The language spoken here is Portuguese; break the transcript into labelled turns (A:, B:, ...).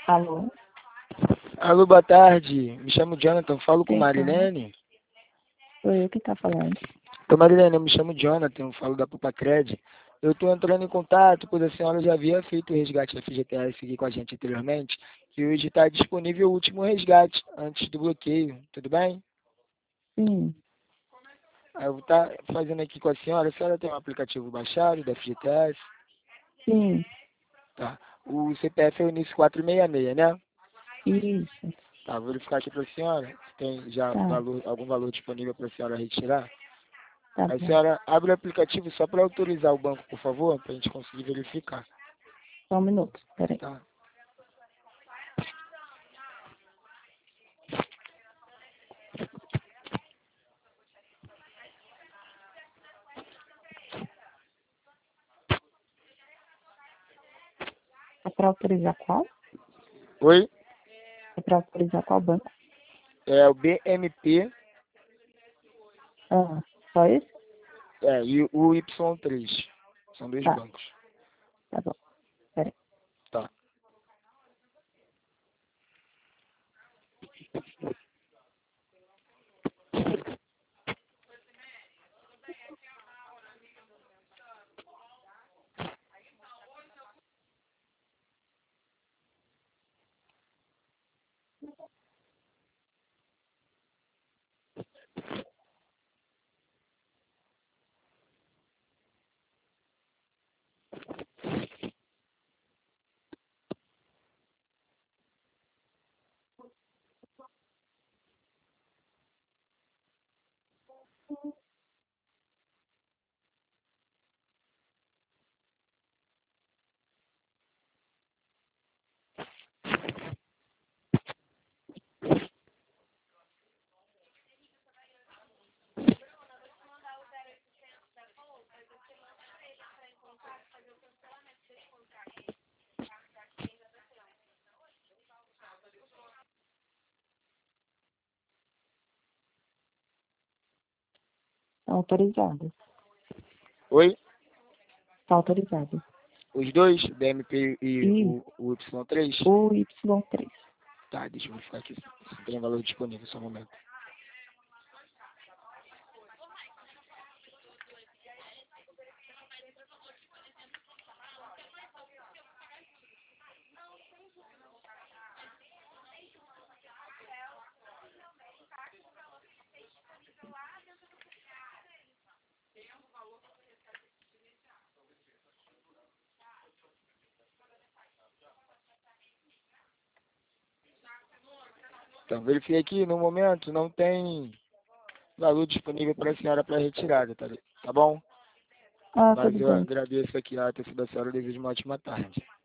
A: Alô?
B: Alô, boa tarde. Me chamo Jonathan, falo com
A: Quem fala?
B: Marilene.
A: Sou eu que tá falando.
B: Ô, Marilene, eu me chamo Jonathan, falo da Pupacred. Eu estou entrando em contato, pois a senhora já havia feito o resgate FGTS aqui com a gente anteriormente, e hoje está disponível o último resgate, antes do bloqueio, tudo bem?
A: Sim,
B: Aí eu vou estar fazendo aqui com a senhora tem um aplicativo baixado da FGTS,
A: sim,
B: tá? O CPF é o início 466, né?
A: isso,
B: Tá, vou verificar aqui para a senhora, se tem já
A: tá,
B: valor, algum valor disponível para a senhora retirar.
A: tá
B: A
A: bom.
B: senhora abre o aplicativo só para autorizar o banco, por favor, para a gente conseguir verificar,
A: Só um minuto, peraí.
B: tá?
A: É pra autorizar qual?
B: Oi,
A: É pra autorizar qual banco?
B: é o BMP
A: Ah, só isso?
B: e o Y3. São dois
A: Tá,
B: bancos,
A: tá bom, peraí.
B: tá?
A: Tá autorizado.
B: Oi,
A: Tá autorizado.
B: os dois, o BMP e
A: E
B: o Y3?
A: o Y3.
B: Tá, deixa eu verificar aqui se tem valor disponível, só um momento. Então, verifiquei aqui, no momento não tem valor disponível para a senhora para retirada, tá bom?
A: Ah,
B: Mas
A: tudo
B: eu
A: bem.
B: agradeço aqui a atenção da senhora e desejo uma ótima tarde.